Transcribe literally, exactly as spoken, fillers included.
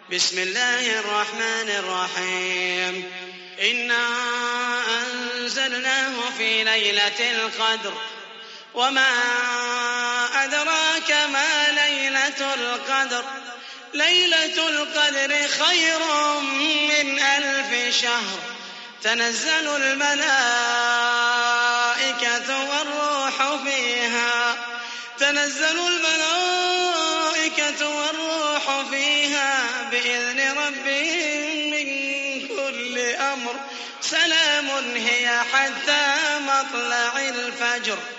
بسم الله الرحمن الرحيم إنا أنزلناه في ليلة القدر وما أدراك ما ليلة القدر ليلة القدر خير من ألف شهر تنزل الملائكة والروح فيها تنزل الملائكة والروح فيها بإذن ربهم من كل أمر سلام هي حتى مطلع الفجر